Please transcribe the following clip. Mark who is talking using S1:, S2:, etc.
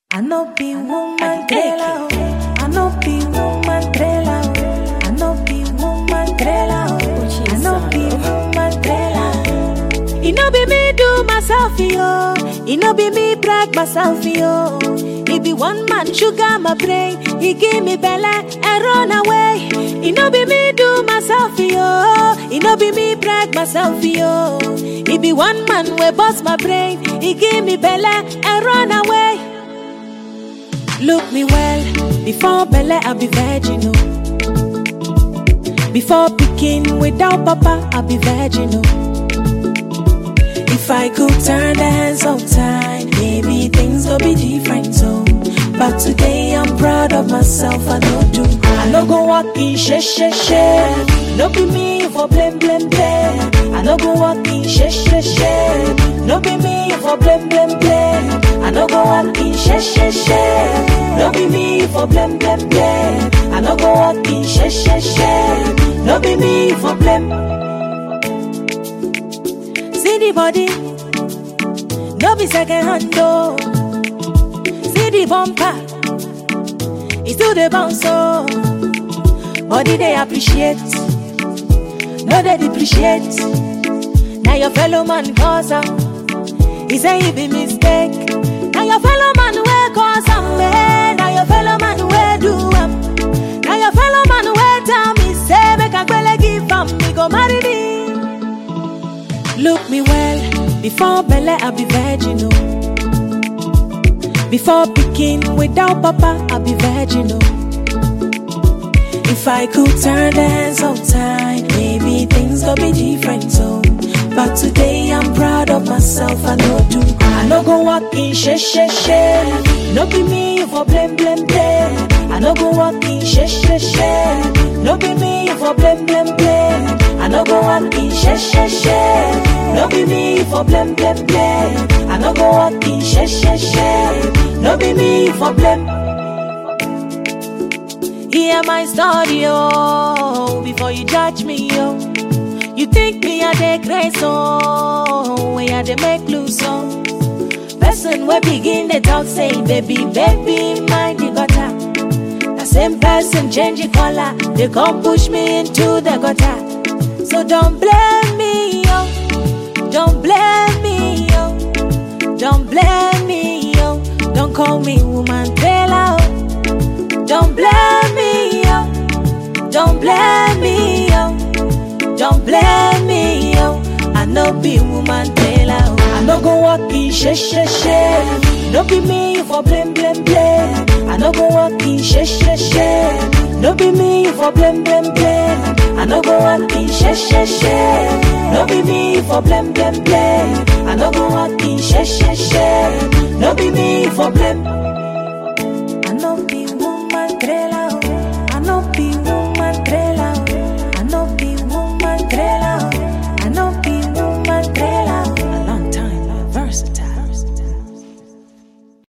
S1: I no be woman trailer, I no be woman trailer, I no be woman trailer, I no be woman trailer. It no be me do myself yo, it no be me brag myself yo. It be one man sugar my brain, he give me belly and run away. It no be me do myself yo, it no be me brag myself yo. It be one man we bust my brain, he give me belly and run away. Look me well, before belly I be virginal. Before picking without papa I be virginal. If I could turn the hands of time, maybe things will be different so. But today I'm proud of myself, I know do. I no go walk in she. No be me for blame. I no go walk in she. No be me for blame. I no go walk in she. No be me for blame. I no go walk in she. No be me for blame. See the body, no be second hand though. See the bumper, it's still the bounce so. Body they appreciate, no they depreciate. Now your fellow man cause he say he be mistake. Now your fellow man will cause man. Now your fellow man will do now your fellow man will tell me say make a girl give me go marry me. Look me well, before belly I be virginal. Before picking without papa I be virginal. If I could turn the hands of time, maybe things will be different so. But today I'm proud of myself, I know do. I no go walk in she. No be me for blame. I no go walk in she. No be me for blame. I no go walk in she. No be me for blame. I no go walk in she. No be me for blame. Hear my story, oh, before you judge me, oh. You think me a dey crazy, oh, when I dey make loose, oh. Person we begin the talk say, baby, mind the gutter. The same person change the color, they come push me into the gutter. So don't blame me, oh, don't blame me, oh, don't blame me, oh, don't call me woman trailer, oh. Don't blame me, oh, don't blame me, oh, don't blame me, oh. I no be woman trailer, oh. I no go walk in she. No be me for blame. I no go walk in she. No be me for blame. I no go walk in she. No be me for blame. I no go walk in she. No be me for blame. I no be